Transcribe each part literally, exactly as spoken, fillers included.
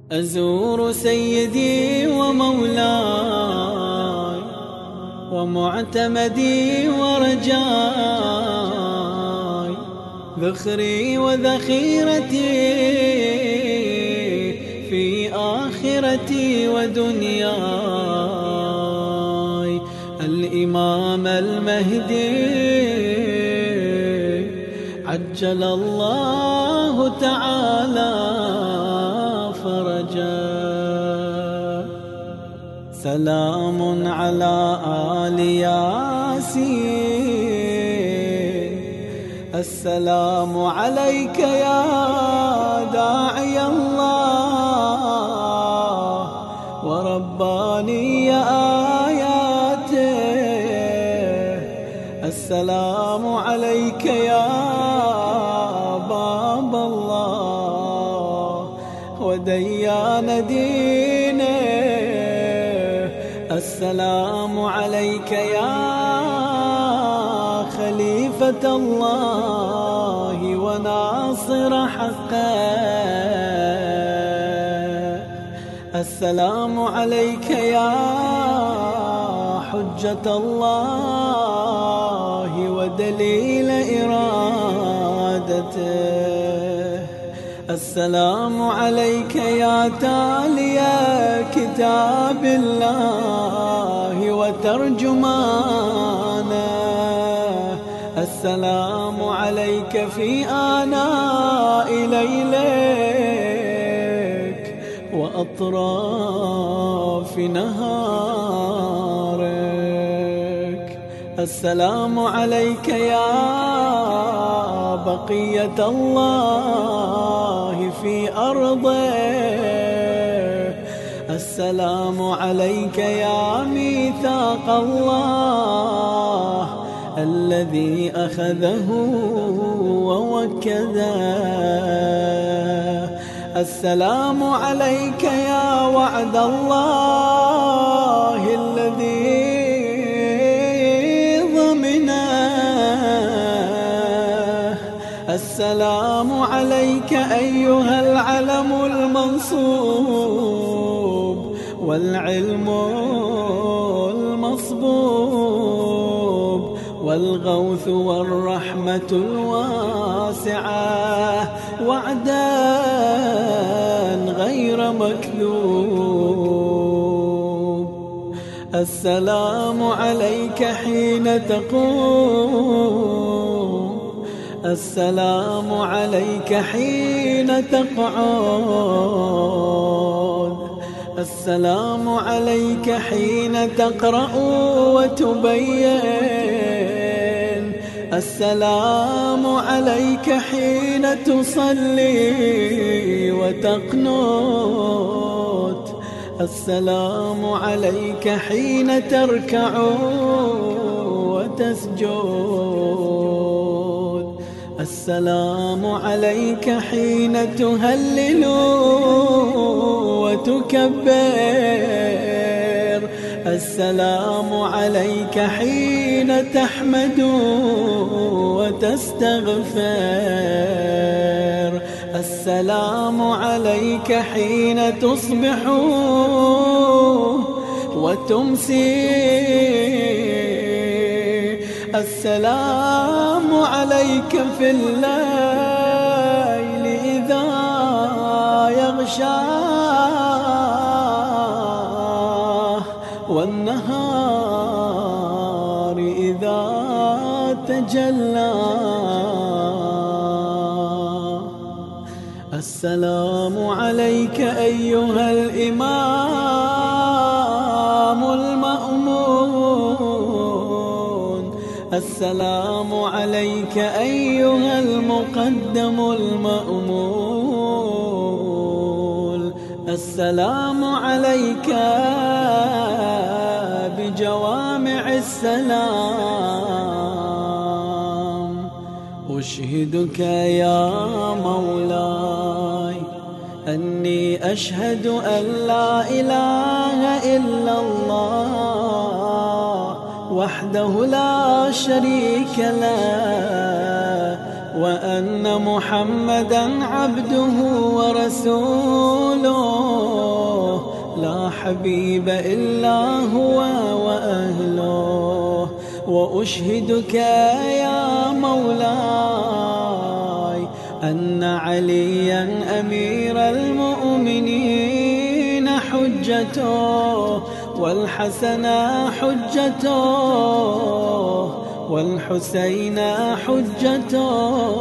أزور سيدي ومولاي ومعتمدي ورجاي، ذخري وذخيرتي في آخرتي ودنياي، الإمام المهدي عجل الله تعالى فرجا. سلام على آل ياسين، السلام عليك يا داعي الله ورباني آياته، السلام عليك يا باب الله وديان دينه، السلام عليك يا خليفة الله وناصر حقه، السلام عليك يا حجة الله ودليل إرادته، السلام عليك يا تالي كتاب الله وترجمانه، السلام عليك في آناء ليلك وأطراف نهارك، السلام عليك يا بقية الله في أرضه، السلام عليك يا ميثاق الله الذي أخذه ووكده، السلام عليك يا وعد الله الذي السلام عليك أيها العلم المنصوب والعلم المصبوب والغوث والرحمة الواسعة، وعدا غير مكذوب، السلام عليك حين تقوم، السلام عليك حين تقعد، السلام عليك حين تقرأ وتبين، السلام عليك حين تصلي وتقنت، السلام عليك حين تركع وتسجد، السلام عليك حين تهلل وتكبر، السلام عليك حين تحمد وتستغفر، السلام عليك حين تصبح وتمسي، السلام عليك في الليل إذا يغشى والنهار إذا تجلى، السلام عليك أيها الإمام المأمون، السلام عليك أيها المقدم المأمول، السلام عليك بجوامع السلام، أشهدك يا مولاي أني أشهد أن لا إله إلا الله وحده لا شريك له، وأن محمدًا عبده ورسوله حبيب إلا هو وأهله. وأشهدك يا مولاي أن عليا أمير المؤمنين حجته، والحسن حجته، والحسين حجته،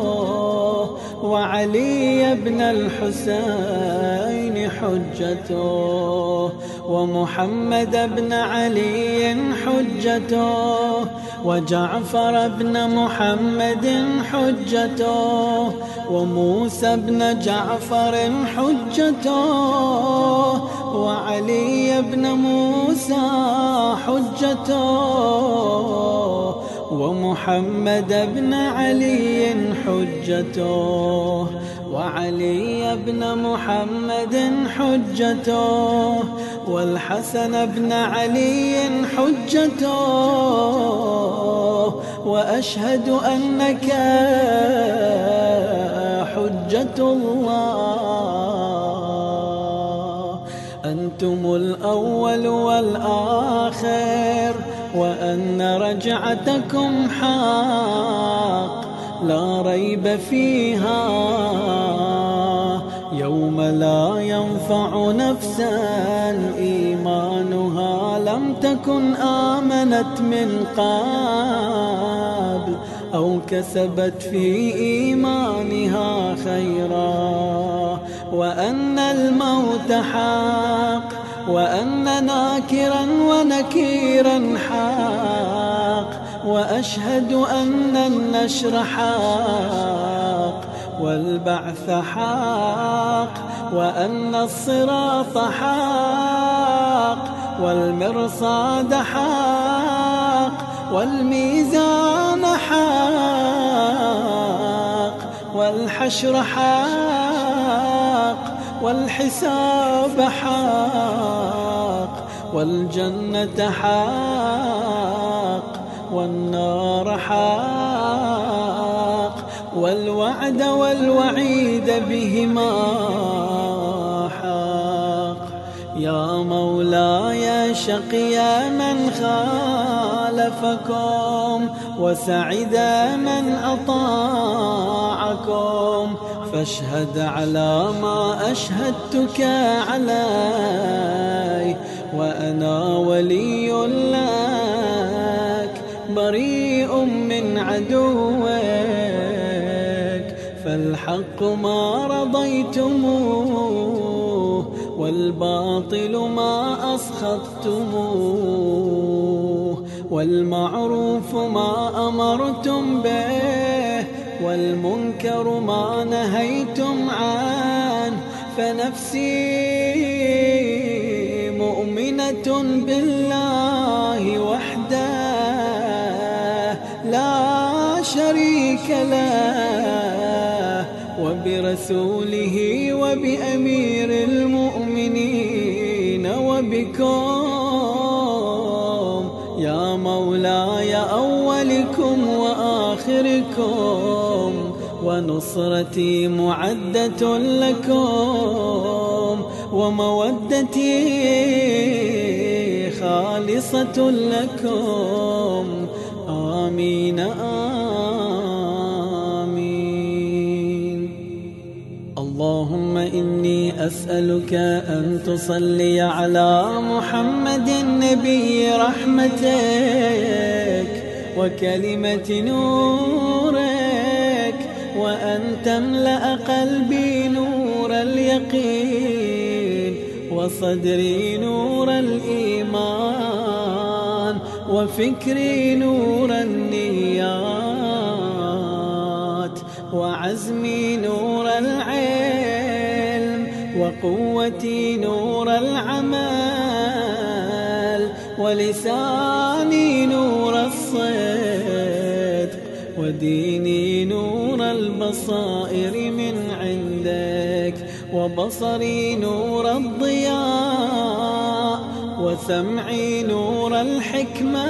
وعلي بن الحسين حجته، ومحمد بن علي حجته، وجعفر بن محمد حجته، وموسى بن جعفر حجته، وعلي بن موسى حجته، ومحمد بن علي حجته، وعلي بن محمد حجته، والحسن بن علي حجته. وأشهد أنك حجة الله، أنتم الأول والآخر، وأن رجعتكم حق لا ريب فيها، يوم لا ينفع نفسا إيمانها لم تكن آمنت من قبل أو كسبت في إيمانها خيرا، وأن الموت حق، وأن ناكرا ونكيرا حق، وأشهد أن النشر حق، والبعث حق، وأن الصراط حق، والمرصاد حق، والميزان حق، والحشر حق، والحساب حق، والجنة حق، والنار حق، والوعد والوعيد بهما حق. يا مولاي شقي من خالفكم، وسعد من أطاعكم، فاشهد على ما أشهدتك عليه، وأنا ولي لك بريء من عدوك، فالحق ما رضيتموه، والباطل ما أسخطتموه، والمعروف ما أمرتم به، والمنكر ما نهيتم عنه، فنفسي مؤمنة بالله وحده لا شريك له، وبرسوله وبأمير المؤمنين وبكم يا مولاي أولكم وآخركم، ونصرتي معدة لكم، ومودتي خالصة لكم. آمين آمين. اللهم إني أسألك أن تصلي على محمد نبي رحمتك وكلمة نورك، وأن تملأ قلبي نور اليقين، وصدري نور الإيمان، وفكري نور النيات، وعزمي نور العلم، وقوتي نور العمل، ولساني نور الصدق، وديني نور البصائر من عندك، وبصري نور الضياء، وسمعي نور الحكمة،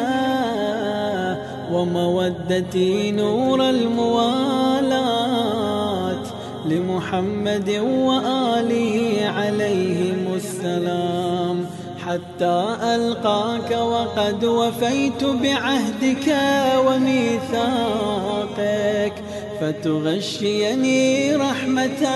ومودتي نور الموالاة لمحمد وآله عليهم السلام. حتى ألقاك وقد وفيت بعهدك وميثاقك، فتغشيني رحمتك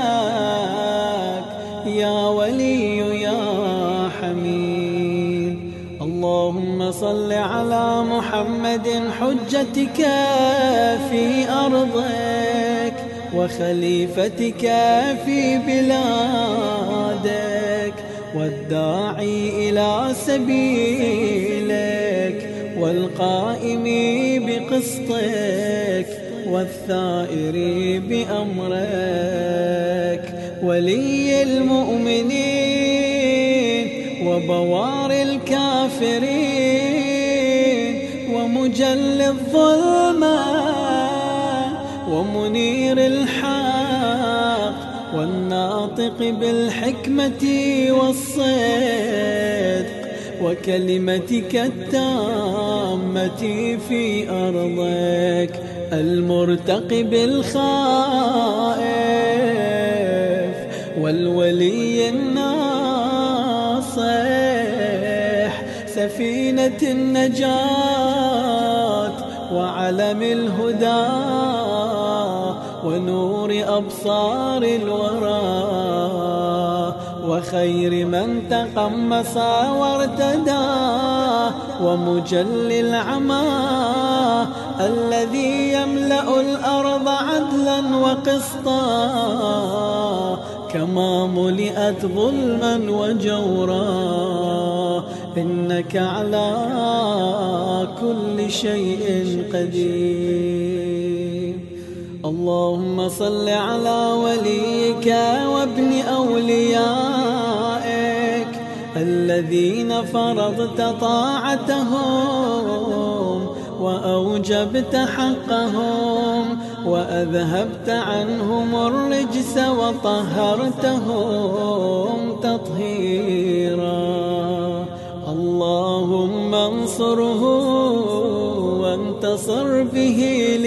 يا ولي يا حميد. اللهم صل على محمد حجتك في أرضك وخليفتك في بلادك، والداعي إلى سبيلك والقائم بقسطك والثائر بأمرك، ولي المؤمنين وبوار الكافرين ومجل الظلمة ومنير الحق والناطق بالحكمة والصدق وكلمتك التامة في أرضك، المرتقب الخائف والولي الناصح، سفينة النجاة وعلم الهدى ونور أبصار الورى، وخير من تقمص وارتدى، ومجل العمى الذي يملأ الأرض عدلا وقسطا، كما ملئت ظلما وجورا، إنك على كل شيء قدير. اللهم صل على وليك وابن أوليائك الذين فرضت طاعتهم وأوجبت حقهم وأذهبت عنهم الرجس وطهرتهم تطهيرا. اللهم انصره وانتصر به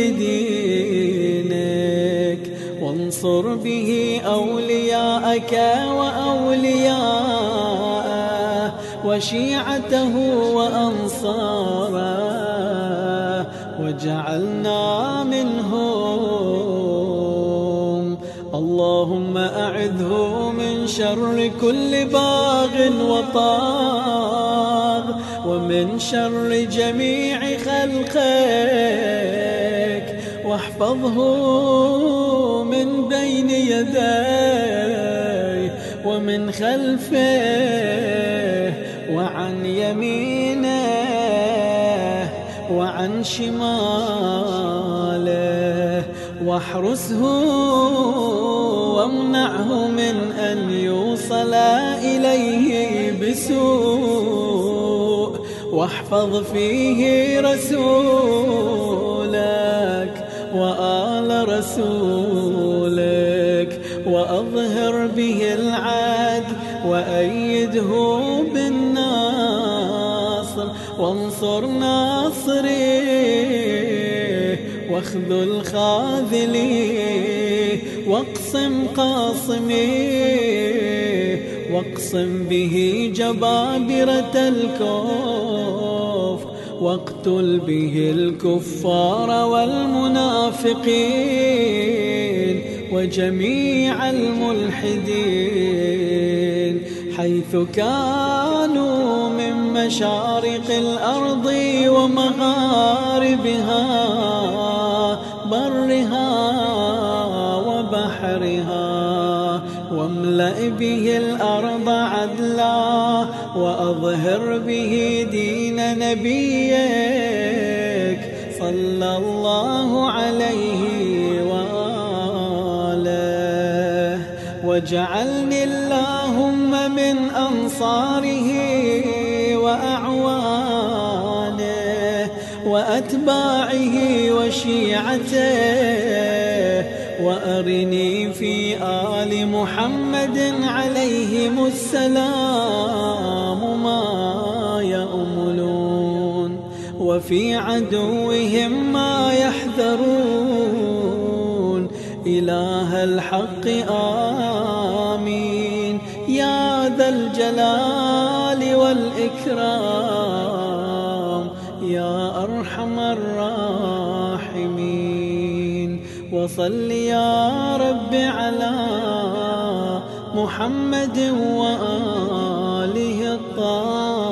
لدينك، وانصر به أولياءك وأولياءه وشيعته وأنصاره، وجعلنا منهم. اللهم أعذه من شر كل باغ وطاغ، ومن شر جميع خلقك، واحفظه من بين يديه ومن خلفه وعن يمينه وعن شماله، واحرسه وامنعه من أن يوصل إليه بسوء، واحفظ فيه رسولك وآل رسولك، وأظهر به العدل وأيده بالنصر، وانصر ناصريه واخذل خاذليه، واقسم قاصميه، واقسم به جبابرة الكفر، واقتل به الكفار والمنافقين وجميع الملحدين حيث كانوا من مشارق الأرض ومغاربها، برها وبحرها، واملأ به الأرض عدلا، وأظهر به دين نبيك صلى الله عليه وآله، واجعلني اللهم من أنصاره وأعوانه وأتباعه وشيعته، وأرني في آل محمد عليهم السلام ما يأملون، وفي عدوهم ما يحذرون، إله الحق آمين يا ذا الجلال والإكرام يا أرحم الراحمين. وصل يا رب على محمد وآله الطاهرين.